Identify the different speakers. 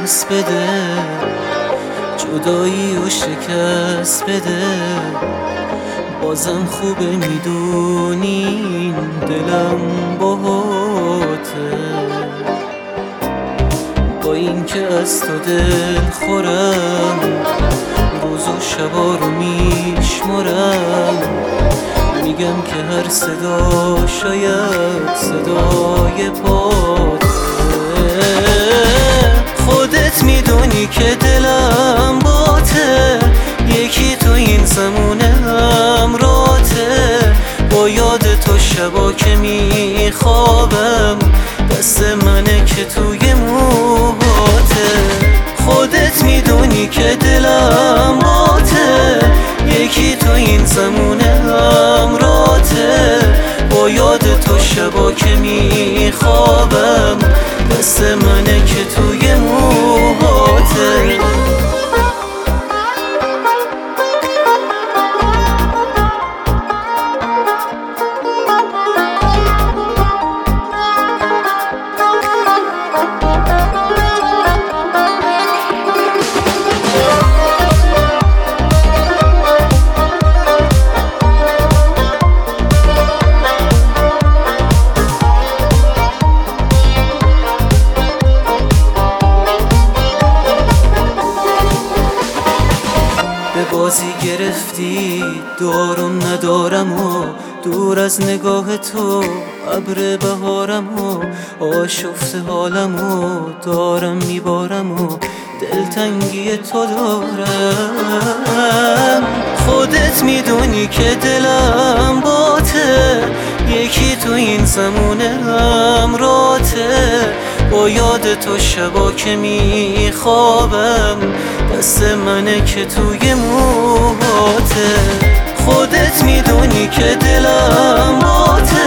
Speaker 1: دوست بده، جدایی و شکست بده. بازم خوبه میدونین دلم باهاته، با این که از تو دل خورم، روز و شبا رو میشمارم. میگم که هر صدا شاید صدای پاته. خودت میدونی که دلم باته، یکی تو این زمونه همراته. با یاد تو شبا که میخوابم، دست منه که توی موهاته. خودت میدونی که دلم باته، یکی تو این زمونه همراته. با یاد تو شبا که میخوابم، دست منه که توی موهاته. بازی گرفتی دارم ندارم و دور از نگاه تو ابر بهارم و آشفته حالم و دارم میبارم و دلتنگی تو دارم. خودت میدونی که دلم باته، یکی تو این زمونه همراته. با یاد تو شبا که میخوابم، دست منه که توی موهاته. خودت میدونی که دلم باته،